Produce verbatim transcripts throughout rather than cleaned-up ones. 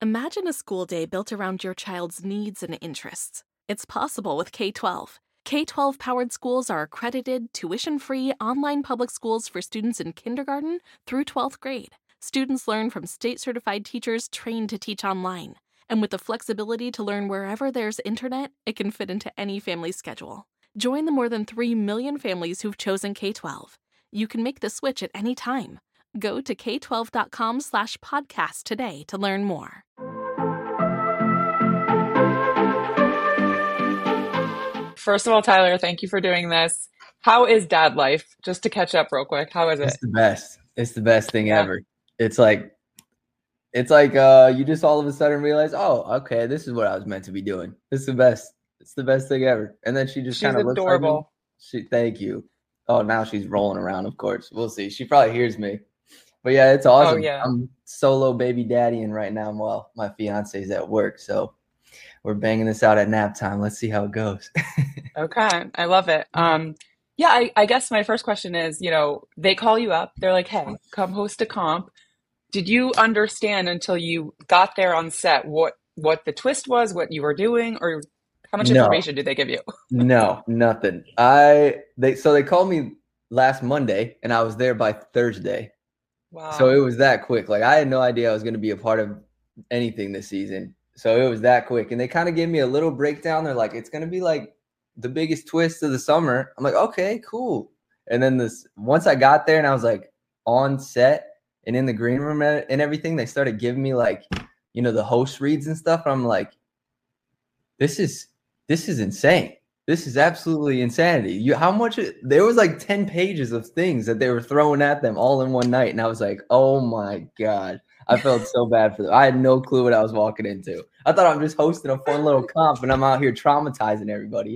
Imagine a school day built around your child's needs and interests. It's possible with K twelve. K twelve powered schools are accredited, tuition-free online public schools for students in kindergarten through twelfth grade. Students learn from state-certified teachers trained to teach online. And with the flexibility to learn wherever there's internet, it can fit into any family's schedule. Join the more than three million families who've chosen K twelve. You can make the switch at any time. Go to k twelve dot com slash podcast today to learn more. First of all, Tyler, thank you for doing this. How is dad life? Just to catch up real quick. How is it? It's the best. It's the best thing yeah. ever. It's like, it's like uh, you just all of a sudden realize, oh, okay, this is what I was meant to be doing. This is the best. It's the best thing ever. And then she just kind of looks adorable. Like she, thank you. Oh, now she's rolling around, of course. We'll see. She probably hears me. But yeah, it's awesome. Oh, yeah. I'm solo baby daddying right now while my fiance's at work. So we're banging this out at nap time. Let's see how it goes. Okay. I love it. Um, yeah, I, I guess my first question is, you know, they call you up. They're like, hey, come host a comp. Did you understand until you got there on set what, what the twist was, what you were doing, or how much no. information did they give you? No, nothing. I they so they called me last Monday and I was there by Thursday. Wow. So it was that quick. Like I had no idea I was going to be a part of anything this season. So it was that quick. And they kind of gave me a little breakdown. They're like, it's going to be like the biggest twist of the summer. I'm like, okay, cool. And then this once I got there and I was like on set and in the green room and everything, they started giving me like, you know, the host reads and stuff. And I'm like, this is this is insane. This is absolutely insanity. You, how much? There was like ten pages of things that they were throwing at them all in one night. And I was like, oh my God. I felt so bad for them. I had no clue what I was walking into. I thought I'm just hosting a fun little comp and I'm out here traumatizing everybody.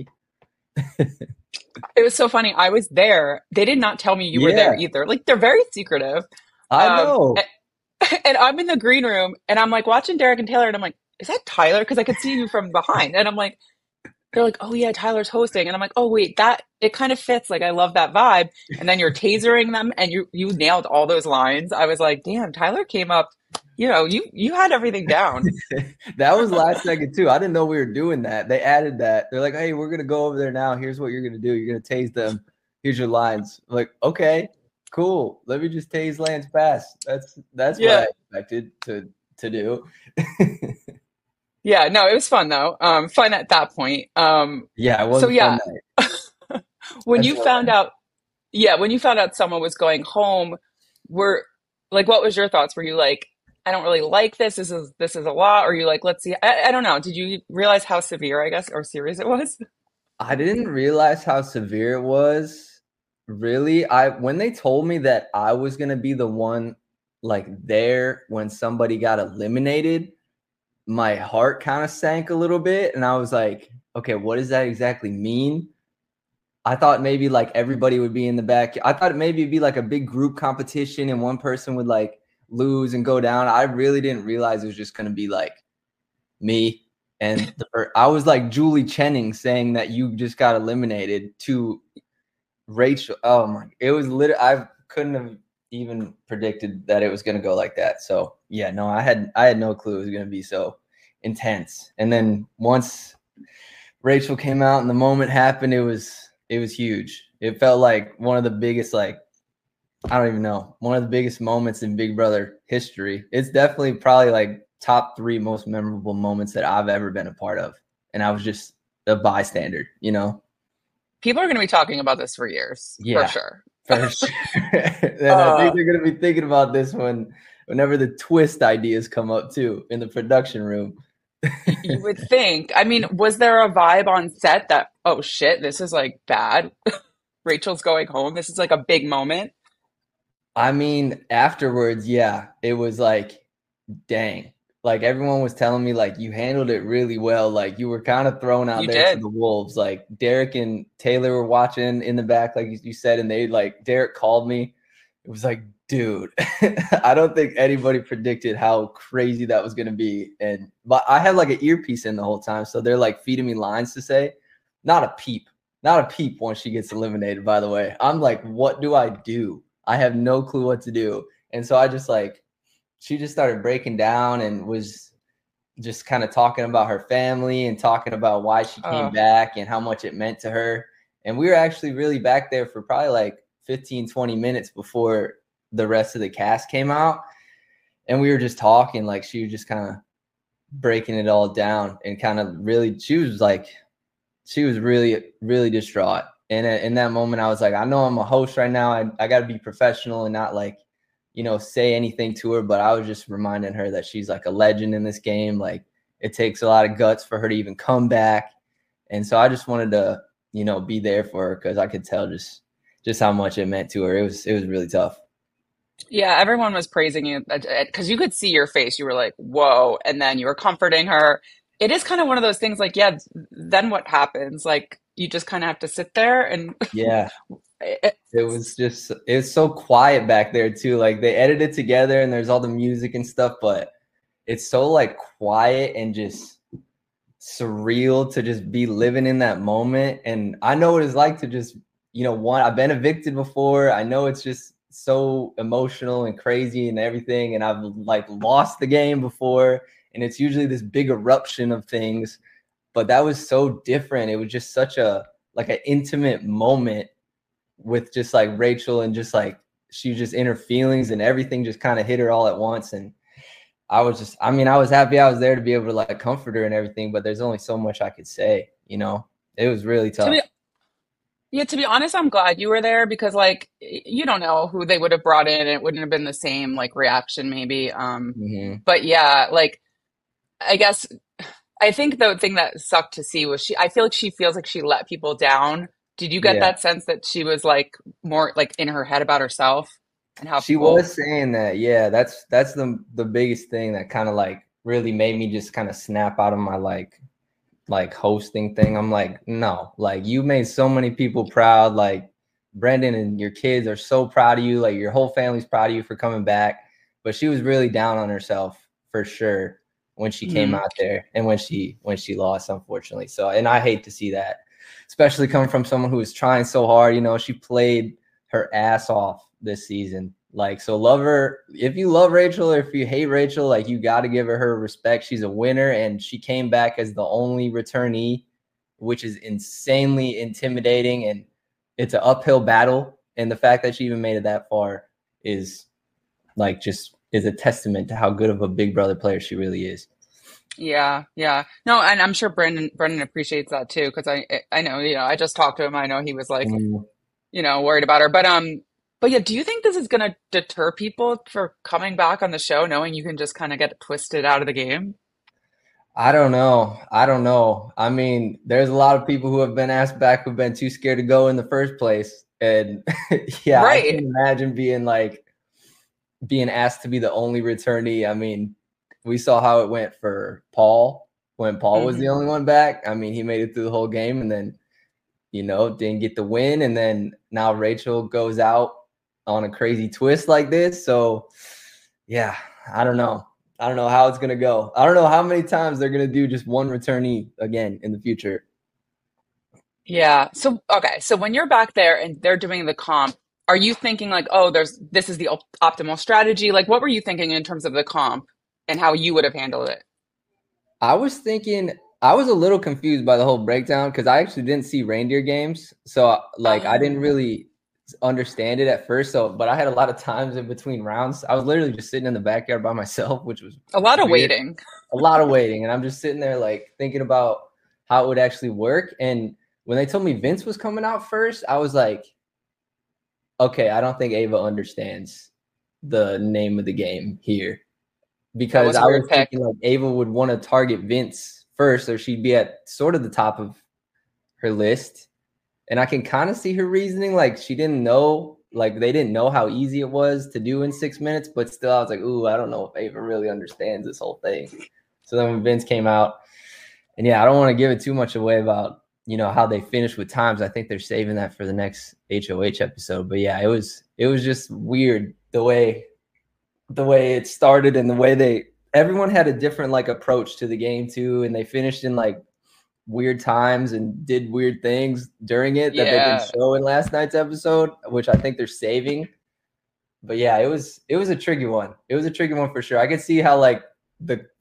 It was so funny. I was there. They did not tell me you were Yeah. there either. Like they're very secretive. I Um, know. and, and I'm in the green room and I'm like watching Derek and Taylor and I'm like, is that Tyler? Because I could see you from behind. And I'm like, they're like, oh yeah, Tyler's hosting. And I'm like, oh wait, that it kind of fits. Like I love that vibe. And then you're tasering them and you you nailed all those lines. I was like, damn, Tyler came up. You know, you you had everything down. That was last second too. I didn't know we were doing that. They added that. They're like, hey, we're gonna go over there now. Here's what you're gonna do. You're gonna tase them. Here's your lines. I'm like, okay, cool. Let me just tase Lance Bass. That's that's Yeah. what I expected to to do. Yeah, no, it was fun though. Um, fun at that point. Um, Yeah, it was So, a yeah. fun night. when That's you what found I- out, yeah, when you found out someone was going home, were like, what was your thoughts? Were you like, I don't really like this. This is this is a lot. Or you like, let's see. I, I don't know. Did you realize how severe, I guess, or serious it was? I didn't realize how severe it was. Really, I when they told me that I was gonna be the one like there when somebody got eliminated, my heart kind of sank a little bit, and I was like, okay, what does that exactly mean? I thought maybe like everybody would be in the back. I thought maybe it'd be like a big group competition and one person would like lose and go down. I really didn't realize it was just gonna be like me. And the, per- I was like Julie Chenning saying that you just got eliminated to Rachel. Oh my, it was literally, I couldn't have even predicted that it was going to go like that. So yeah, no, I had, I had no clue it was going to be so intense. And then once Rachel came out and the moment happened, it was, it was huge. It felt like one of the biggest, like, I don't even know, one of the biggest moments in Big Brother history. It's definitely probably like top three most memorable moments that I've ever been a part of. And I was just a bystander, you know? People are going to be talking about this for years, Yeah. for sure. For sure. And I Uh, think they're going to be thinking about this when, whenever the twist ideas come up too in the production room. You would think. I mean, was there a vibe on set that, oh shit, this is like bad? Rachel's going home. This is like a big moment. I mean, afterwards, yeah, it was like, dang. Like everyone was telling me, like, you handled it really well. Like you were kind of thrown out You there did. to the wolves. Like Derek and Taylor were watching in the back, like you said, and they like Derek called me. It was like, dude, I don't think anybody predicted how crazy that was gonna be. And but I had like an earpiece in the whole time, so they're like feeding me lines to say. Not a peep, not a peep once she gets eliminated. By the way, I'm like, what do I do? I have no clue what to do. And so I just like. She just started breaking down and was just kind of talking about her family and talking about why she came Oh. back and how much it meant to her. And we were actually really back there for probably like fifteen, twenty minutes before the rest of the cast came out. And we were just talking, like she was just kind of breaking it all down and kind of really, she was like, she was really, really distraught. And in that moment, I was like, I know I'm a host right now. I, I got to be professional and not like, you know, say anything to her. But I was just reminding her that she's like a legend in this game. Like it takes a lot of guts for her to even come back. And so I just wanted to, you know, be there for her because I could tell just, just how much it meant to her. It was, it was really tough. Yeah, everyone was praising you because you could see your face. You were like, whoa. And then you were comforting her. It is kind of one of those things like, yeah, then what happens? Like, you just kind of have to sit there and yeah, it, it was just, it was so quiet back there too. Like they edited together and there's all the music and stuff, but it's so like quiet and just surreal to just be living in that moment. And I know what it's like to just, you know, one, I've been evicted before. I know it's just so emotional and crazy and everything. And I've like lost the game before. And it's usually this big eruption of things. But that was so different. It was just such a like an intimate moment with just like Rachel and just like she was just in her feelings and everything just kind of hit her all at once. And I was just, I mean, I was happy I was there to be able to like comfort her and everything, but there's only so much I could say, you know, it was really tough. To be, yeah, to be honest, I'm glad you were there because like you don't know who they would have brought in. It wouldn't have been the same like reaction maybe. Um, mm-hmm. But yeah, like I guess I think the thing that sucked to see was she, I feel like she feels like she let people down. Did you get Yeah. that sense that she was like more like in her head about herself and how she people... was saying that? Yeah, that's that's the the biggest thing that kind of like really made me just kind of snap out of my like like hosting thing. I'm like, no, like you made so many people proud. Like Brendan and your kids are so proud of you. Like your whole family's proud of you for coming back. But she was really down on herself for sure when she came Mhm. out there and when she when she lost, unfortunately. So, and I hate to see that, especially coming from someone who was trying so hard. You know, she played her ass off this season. Like, so love her. If you love Rachel or if you hate Rachel, like you got to give her her respect. She's a winner and she came back as the only returnee, which is insanely intimidating. And it's an uphill battle. And the fact that she even made it that far is like just is a testament to how good of a big brother player she really is. Yeah, yeah. No, and I'm sure Brendan Brendan appreciates that too, because I I know, you know, I just talked to him. I know he was like, Mm. you know, worried about her. But um, but yeah, do you think this is gonna deter people for coming back on the show, knowing you can just kind of get twisted out of the game? I don't know. I don't know. I mean, there's a lot of people who have been asked back who've been too scared to go in the first place. And yeah, I Right. can imagine being like being asked to be the only returnee. I mean, we saw how it went for Paul when Paul was the Mhm. only one back. I mean, he made it through the whole game and then, you know, didn't get the win. And then now Rachel goes out on a crazy twist like this. So yeah, I don't know. I don't know how it's going to go. I don't know how many times they're going to do just one returnee again in the future. Yeah. So, okay. So when you're back there and they're doing the comp, are you thinking like, oh, there's this is the op- optimal strategy? Like, what were you thinking in terms of the comp and how you would have handled it? I was thinking, I was a little confused by the whole breakdown because I actually didn't see reindeer games. So like, I didn't Oh. really understand it at first. So, but I had a lot of times in between rounds. I was literally just sitting in the backyard by myself, which was A lot of weird. waiting. A lot of waiting. And I'm just sitting there like thinking about how it would actually work. And when they told me Vince was coming out first, I was like, okay, I don't think Ava understands the name of the game here. Because was a I weird was pick. thinking like Ava would want to target Vince first, or she'd be at sort of the top of her list. And I can kind of see her reasoning. Like she didn't know, like they didn't know how easy it was to do in six minutes, but still I was like, ooh, I don't know if Ava really understands this whole thing. So then when Vince came out, and yeah, I don't want to give it too much away about, you know, how they finished with times. I think they're saving that for the next H O H episode. But yeah, it was it was just weird the way the way it started and the way they everyone had a different like approach to the game too, and they finished in like weird times and did weird things during it that they didn't Yeah. show in last night's episode, which I think they're saving. But yeah, it was it was a tricky one. It was a tricky one for sure. I could see how like the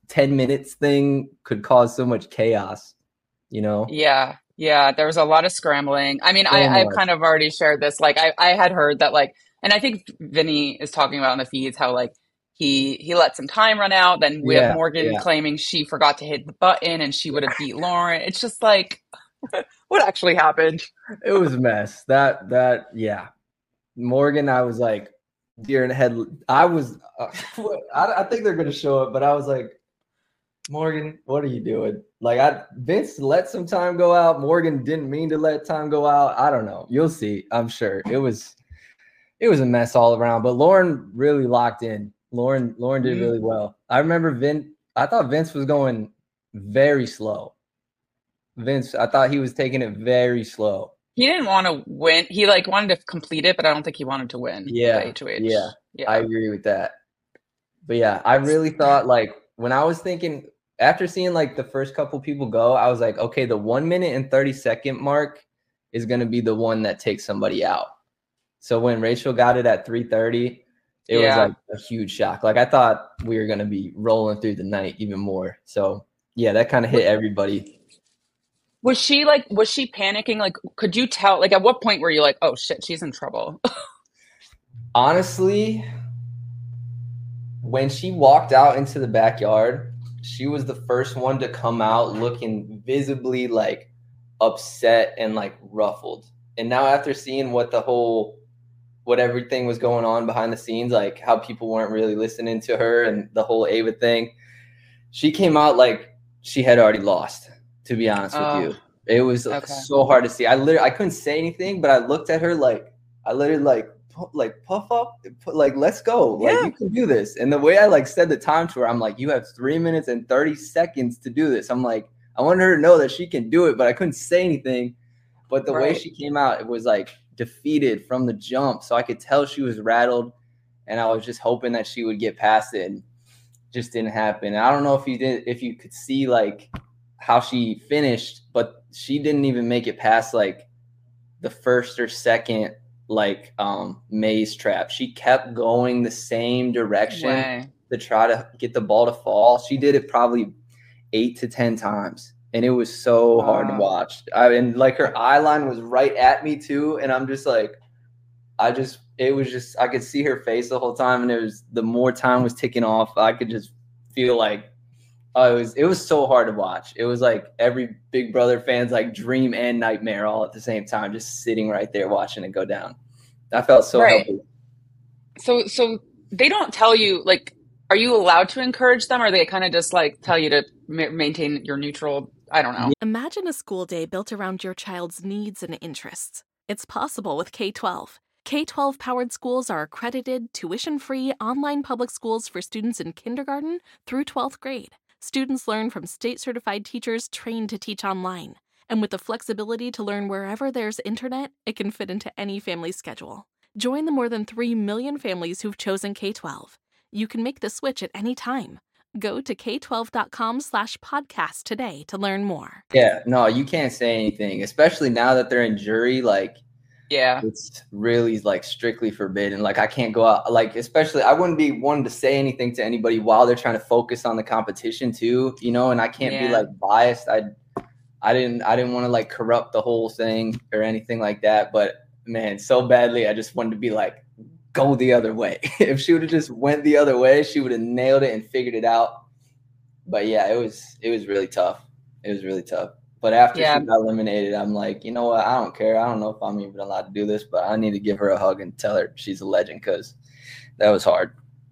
ten minutes thing could cause so much chaos, you know? Yeah, yeah, there was a lot of scrambling. I mean, I, So I've much. kind of already shared this. Like, I, I had heard that, like, and I think Vinny is talking about in the feeds how, like, he he let some time run out. Then we have Yeah, Morgan yeah. claiming she forgot to hit the button and she would have beat Lauren. It's just like, what actually happened? It was a mess. That that yeah. Morgan, I was like deer in the head. I was uh, I, I think they're gonna show it, but I was like, Morgan, what are you doing? Like I Vince let some time go out. Morgan didn't mean to let time go out. I don't know. You'll see. I'm sure. It was it was a mess all around. But Lauren really locked in. Lauren Lauren did Mhm. really well. I remember Vince. I thought Vince was going very slow. Vince, I thought he was taking it very slow. He didn't want to win. He like wanted to complete it, but I don't think he wanted to win the Yeah, H O H. yeah, I Yeah. agree with that. But yeah, I really thought like when I was thinking after seeing like the first couple people go, I was like, okay, the one minute and thirty second mark is going to be the one that takes somebody out. So when Rachel got it at three thirty, it was Yeah. like a huge shock. Like I thought we were going to be rolling through the night even more. So yeah, that kind of hit everybody. Was she like, was she panicking? Like, could you tell, like, at what point were you like, oh shit, she's in trouble? Honestly, when she walked out into the backyard, she was the first one to come out looking visibly like upset and like ruffled. And now after seeing what the whole what everything was going on behind the scenes, like how people weren't really listening to her and the whole Ava thing, she came out like she had already lost, to be honest with Oh, you. It was okay. so hard to see. I literally I couldn't say anything, but I looked at her like I literally like pu- like puff up, pu- like let's go, like Yeah. you can do this. And the way I like said the time to her, I'm like, you have three minutes and thirty seconds to do this. I'm like, I wanted her to know that she can do it, but I couldn't say anything. But the way Right. she came out, it was like defeated from the jump, so I could tell she was rattled, and I was just hoping that she would get past it. And just didn't happen. And I don't know if you did, if you could see like how she finished, but she didn't even make it past like the first or second like um maze trap. She kept going the same direction Way. to try to get the ball to fall. She did it probably eight to ten times, and it was so hard to Wow. watch. I and like her eye line was right at me too, and I'm just like, I just it was just I could see her face the whole time, and it was the more time was ticking off, I could just feel like oh, it was it was so hard to watch. It was like every Big Brother fan's like dream and nightmare all at the same time, just sitting right there watching it go down. I felt so Right. helpless. So, so they don't tell you, like, are you allowed to encourage them, or they kind of just like tell you to ma- maintain your neutral? I don't know. Imagine a school day built around your child's needs and interests. It's possible with K twelve. K twelve powered schools are accredited, tuition free online public schools for students in kindergarten through twelfth grade. Students learn from state certified teachers trained to teach online. And with the flexibility to learn wherever there's internet, it can fit into any family schedule. Join the more than three million families who've chosen K twelve. You can make the switch at any time. Go to k twelve dot com slash podcast today to learn more. Yeah, no, you can't say anything, especially now that they're in jury. Like, Yeah. it's really like strictly forbidden. Like, I can't go out. Like, especially, I wouldn't be one to say anything to anybody while they're trying to focus on the competition too. You know, and I can't be Yeah. like biased. I, I didn't, I didn't want to like corrupt the whole thing or anything like that. But man, so badly, I just wanted to be like, go the other way. If she would have just went the other way, she would have nailed it and figured it out. But yeah, it was it was really tough. It was really tough. But after Yeah. she got eliminated, I'm like, you know what? I don't care. I don't know if I'm even allowed to do this, but I need to give her a hug and tell her she's a legend because that was hard.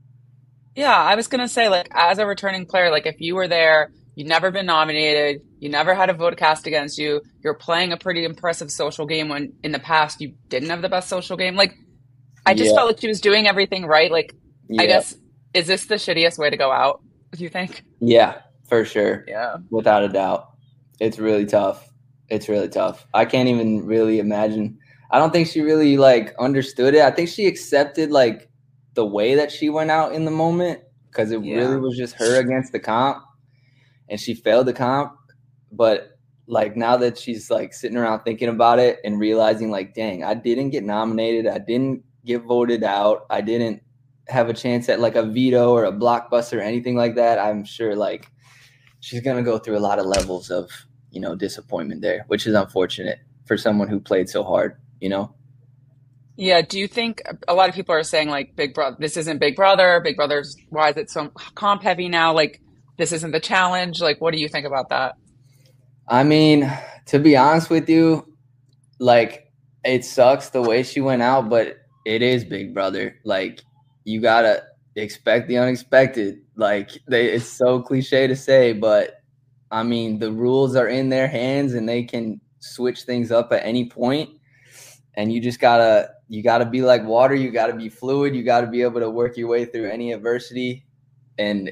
Yeah, I was gonna say, like, as a returning player, like, if you were there, you'd never been nominated, you never had a vote cast against you, you're playing a pretty impressive social game when in the past you didn't have the best social game. Like, I just Yeah. felt like she was doing everything right. Like, I Yeah. guess, is this the shittiest way to go out, do you think? Yeah, for sure. Yeah. Without a doubt. It's really tough. It's really tough. I can't even really imagine. I don't think she really like understood it. I think she accepted like the way that she went out in the moment because it Yeah. really was just her against the comp and she failed the comp. But like now that she's like sitting around thinking about it and realizing like, dang, I didn't get nominated. I didn't get voted out. I didn't have a chance at like a veto or a blockbuster or anything like that, I'm sure like she's gonna go through a lot of levels of, you know, disappointment there, which is unfortunate for someone who played so hard, you know. Yeah, do you think a lot of people are saying like Big Brother, this isn't Big Brother, Big Brother's, why is it so comp heavy now? Like this isn't the challenge. Like what do you think about that? I mean, to be honest with you, like it sucks the way she went out, but it is Big Brother. Like you gotta expect the unexpected. Like they, it's so cliche to say, but I mean the rules are in their hands and they can switch things up at any point. And you just gotta you gotta be like water. You gotta be fluid. You gotta be able to work your way through any adversity. And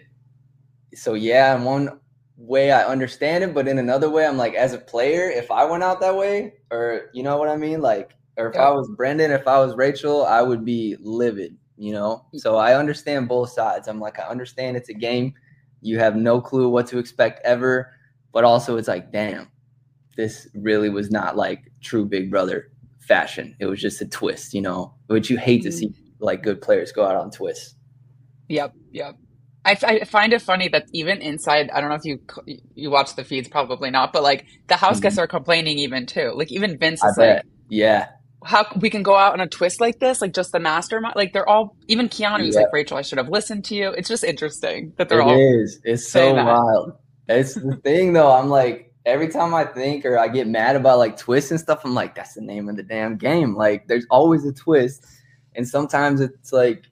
so yeah, in one way I understand it, but in another way, I'm like, as a player, if I went out that way, or you know what I mean, like, or if Yeah. I was Brendan, if I was Rachel, I would be livid. You know, so I understand both sides. I'm like, I understand it's a game. You have no clue what to expect ever, but also it's like, damn, this really was not like true Big Brother fashion. It was just a twist, you know, which you hate to see like good players go out on twists. Yep, yep. I, I find it funny that even inside, I don't know if you you watch the feeds, probably not, but like the house guests are complaining even too. Like even Vince I is like, bet. Yeah. how we can go out on a twist like this, like just the mastermind. Like they're all, even Keanu's Yeah. like, Rachel, I should have listened to you. It's just interesting that they're It all is. It's so saying that. wild. It's the thing though. I'm like, every time I think or I get mad about like twists and stuff, I'm like, that's the name of the damn game. Like there's always a twist. And sometimes it's like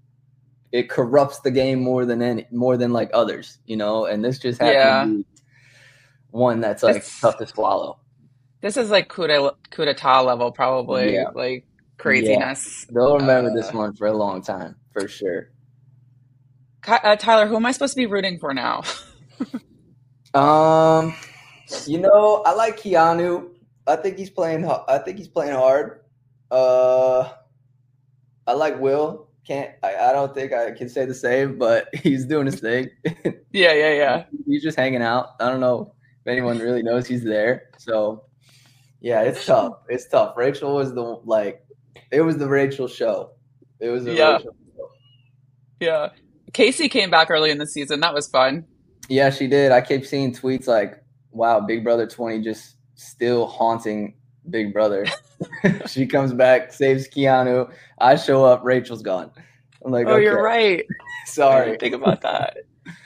it corrupts the game more than any more than like others, you know, and this just happened Yeah. to be one that's like It's- tough to swallow. This is like coup de- coup d'etat level, probably Yeah. like craziness. They'll remember this Uh, one for a long time, for sure. Ki- uh, Tyler, who am I supposed to be rooting for now? Um, you know, I like Keanu. I think he's playing. h- I think he's playing hard. Uh, I like Will. Can't. I, I don't think I can say the same, but he's doing his thing. Yeah, yeah, yeah. He's just hanging out. I don't know if anyone really knows he's there. So, yeah, it's tough. It's tough. Rachel was the like. It was the Rachel show. It was the Yeah. Rachel show. Yeah. Casey came back early in the season. That was fun. Yeah, she did. I kept seeing tweets like, wow, Big Brother twenty just still haunting Big Brother. She comes back, saves Keanu. I show up, Rachel's gone. I'm like, Oh, okay, you're right. I sorry. didn't think about that.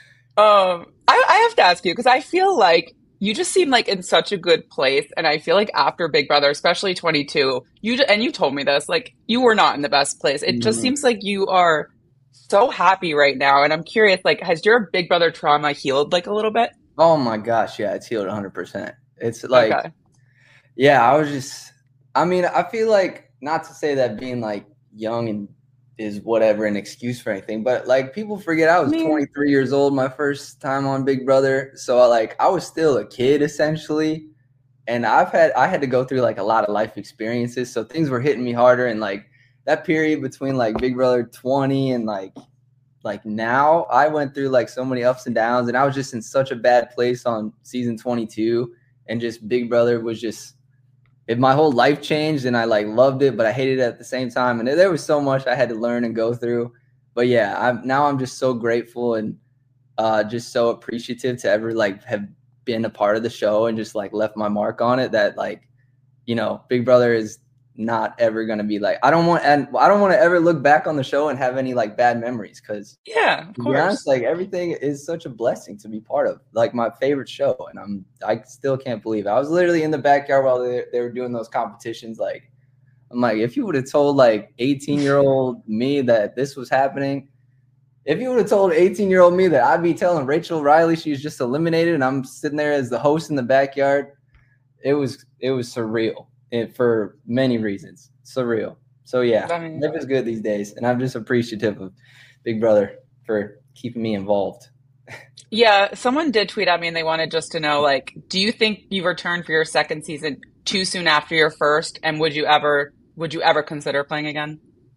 Um, I, I have to ask you because I feel like you just seem like in such a good place, and I feel like after Big Brother, especially twenty-two, you j- and you told me this, like you were not in the best place. It just Mhm. seems like you are so happy right now, and I'm curious, like, has your Big Brother trauma healed like a little bit? Oh my gosh, yeah, it's healed one hundred percent. It's like, Okay. yeah, I was just, I mean, I feel like, not to say that being like young and is whatever an excuse for anything, but like people forget I was Man. twenty-three years old my first time on Big Brother. So like I was still a kid essentially. And I've had, I had to go through like a lot of life experiences. So things were hitting me harder. And like that period between like Big Brother twenty and like, like now I went through like so many ups and downs and I was just in such a bad place on season twenty-two and just Big Brother was just, if my whole life changed and I like loved it, but I hated it at the same time. And there was so much I had to learn and go through. But yeah, I'm now I'm just so grateful and uh, just so appreciative to ever like have been a part of the show and just like left my mark on it that like, you know, Big Brother is not ever going to be like, I don't want, and I don't want to ever look back on the show and have any like bad memories. Cause Yeah, of to be honest, course. like everything is such a blessing to be part of, like my favorite show. And I'm, I still can't believe it. I was literally in the backyard while they, they were doing those competitions. Like, I'm like, if you would have told like eighteen year old me that this was happening, if you would have told eighteen year old me that I'd be telling Rachel Riley she's just eliminated and I'm sitting there as the host in the backyard, it was, it was surreal and for many reasons. Surreal. So yeah, I mean- life is good these days. And I'm just appreciative of Big Brother for keeping me involved. Yeah, someone did tweet at me and they wanted just to know, like, do you think you returned for your second season too soon after your first? And would you ever, would you ever consider playing again?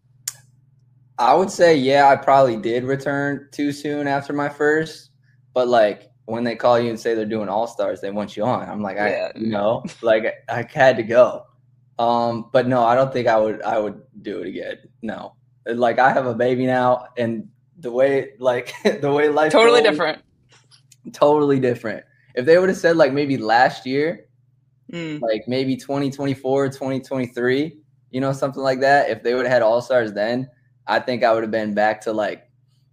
I would say, yeah, I probably did return too soon after my first, but like when they call you and say they're doing all stars, they want you on. I'm like, Yeah. I, you know, like I, I had to go. Um, but no, I don't think I would, I would do it again. No. Like I have a baby now, and the way like the way life Totally goes, different. totally different. If they would have said like maybe last year, Mm. like maybe twenty twenty-four, twenty twenty-three, you know, something like that. If they would have had all-stars then, I think I would have been back to like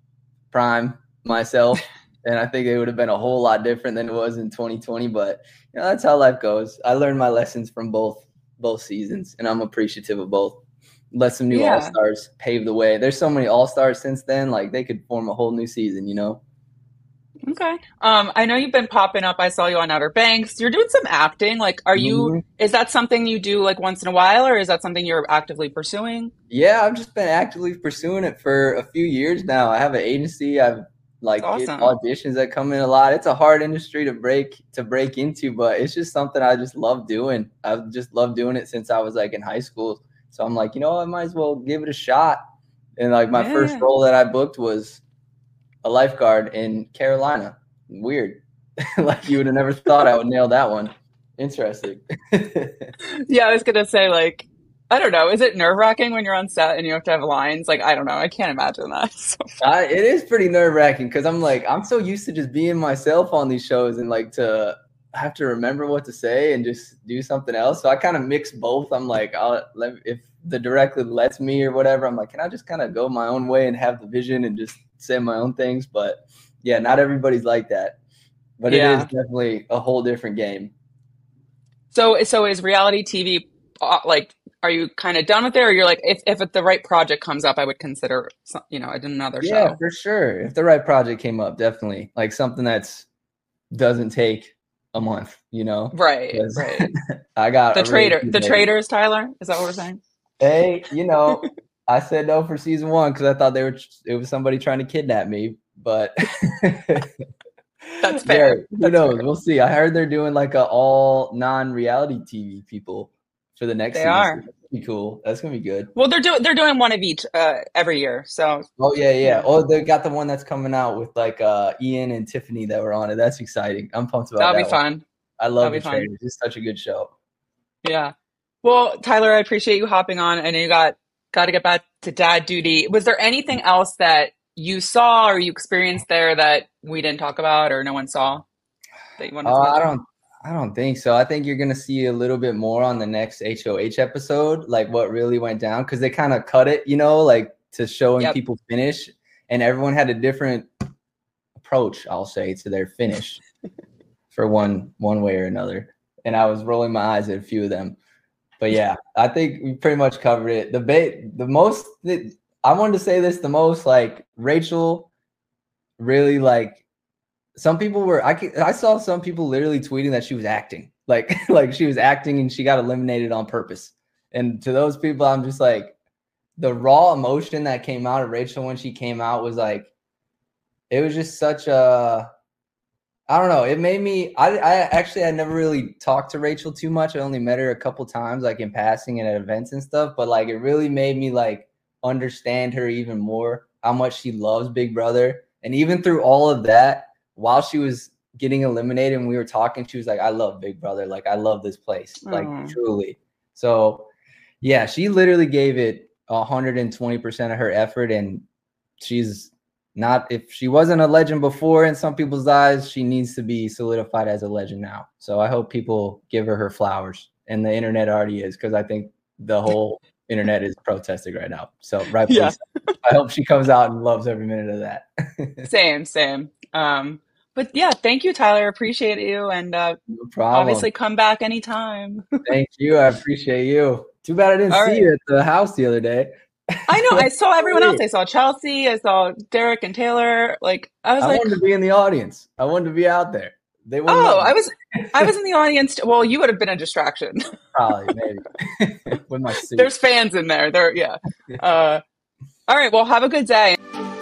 prime myself. And I think it would have been a whole lot different than it was in twenty twenty. But you know, that's how life goes. I learned my lessons from both both seasons, and I'm appreciative of both. Let some new Yeah. all-stars pave the way. There's so many all-stars since then, like they could form a whole new season, you know? Okay. Um, I know you've been popping up. I saw you on Outer Banks. You're doing some acting. Like, are you, Mhm. is that something you do like once in a while, or is that something you're actively pursuing? Yeah, I've just been actively pursuing it for a few years now. I have an agency. I've like That's get awesome. auditions that come in a lot. It's a hard industry to break to break into, but it's just something I just love doing. I've just loved doing it since I was like in high school. So I'm like, you know, I might as well give it a shot. And like my first Yeah. role that I booked was a lifeguard in Carolina. Weird. Like you would have never thought I would nail that one. Interesting. Yeah, I was gonna say, like, I don't know. Is it nerve-wracking when you're on set and you have to have lines? Like, I don't know. I can't imagine that. So, I, it is pretty nerve wracking because I'm like, I'm so used to just being myself on these shows and like to have to remember what to say and just do something else. So I kind of mix both. I'm like, I'll let, if the director lets me or whatever, I'm like, can I just kind of go my own way and have the vision and just say my own things? But yeah, not everybody's like that. But it yeah. is definitely a whole different game. So, so is reality T V uh, like? Are you kind of done with it, or you're like, if if the right project comes up, I would consider, some, you know, another Yeah, show. for sure. If the right project came up, definitely like something that's doesn't take a month, you know? Right, 'Cause right. I got The a really traitor, few the days. traitors, Tyler. Is that what we're saying? Hey, you know, I said no for season one because I thought they were it was somebody trying to kidnap me, but That's yeah, fair. who That's knows? fair. We'll see. I heard they're doing like a all non-reality T V people for the next They season. are. That's gonna be cool. That's gonna be good. Well, they're doing they're doing one of each uh, every year. So, Oh yeah, you yeah. know, Oh, they got the one that's coming out with like uh Ian and Tiffany that were on it. That's exciting. I'm pumped about that'll be that one. fun. I That'll love be the fun. trailers. It's such a good show. Yeah. Well, Tyler, I appreciate you hopping on. I know you got got to get back to dad duty. Was there anything else that you saw or you experienced there that we didn't talk about or no one saw that you wanted to Oh, I mention? don't I don't think so. I think you're gonna see a little bit more on the next H O H episode, like what really went down, because they kind of cut it, you know, like to showing Yep. people finish, and everyone had a different approach, I'll say, to their finish for one one way or another. And I was rolling my eyes at a few of them. But yeah, I think we pretty much covered it. The ba- the most the, I wanted to say this the most, like Rachel really like some people were I could, I saw some people literally tweeting that she was acting. Like like she was acting and she got eliminated on purpose. And to those people, I'm just like, the raw emotion that came out of Rachel when she came out was like, it was just such a, I don't know. It made me, I, I actually had never really talked to Rachel too much. I only met her a couple times, like in passing and at events and stuff. But like, it really made me like understand her even more, how much she loves Big Brother. And even through all of that, while she was getting eliminated and we were talking, she was like, I love Big Brother. Like, I love this place, like Oh. truly. So yeah, she literally gave it one hundred twenty percent of her effort. And she's not, if she wasn't a legend before in some people's eyes, she needs to be solidified as a legend now. So I hope people give her her flowers, and the internet already is, because I think the whole internet is protesting right now. So rightfully Yeah. so. I hope she comes out and loves every minute of that. Same, same. Um, but yeah, thank you, Tyler. Appreciate you. And uh, No problem. obviously come back anytime. Thank you. I appreciate you. Too bad I didn't All see right. you at the house the other day. I know. I That's saw so everyone else. weird. I saw Chelsea. I saw Derek and Taylor. Like, I was I like, wanted to be in the audience. I wanted to be out there. They wouldn't oh, let I me. was, I was in the audience. t- Well, you would have been a distraction. Probably, maybe. With my suit. There's fans in there. There, yeah. Uh, all right. Well, have a good day.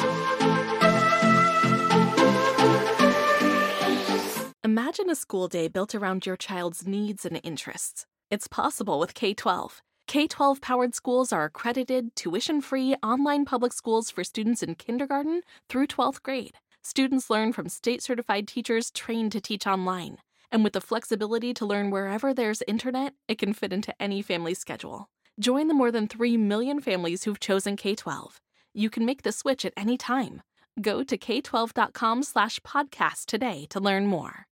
Imagine a school day built around your child's needs and interests. It's possible with K twelve. K twelve powered schools are accredited, tuition free online public schools for students in kindergarten through twelfth grade. Students learn from state certified teachers trained to teach online. And with the flexibility to learn wherever there's internet, it can fit into any family schedule. Join the more than three million families who've chosen K twelve. You can make the switch at any time. Go to k twelve dot com slash podcast today to learn more.